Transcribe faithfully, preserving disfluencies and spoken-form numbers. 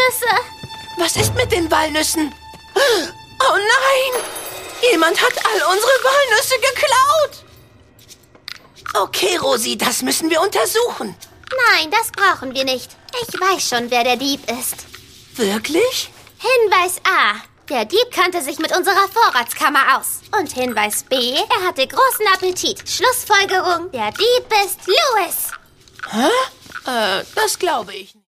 Walnüsse. Was ist mit den Walnüssen? Oh nein! Jemand hat all unsere Walnüsse geklaut! Okay, Rosi, das müssen wir untersuchen. Nein, das brauchen wir nicht. Ich weiß schon, wer der Dieb ist. Wirklich? Hinweis A. Der Dieb kannte sich mit unserer Vorratskammer aus. Und Hinweis B. Er hatte großen Appetit. Schlussfolgerung. Der Dieb ist Louis. Hä? Äh, das glaube ich nicht.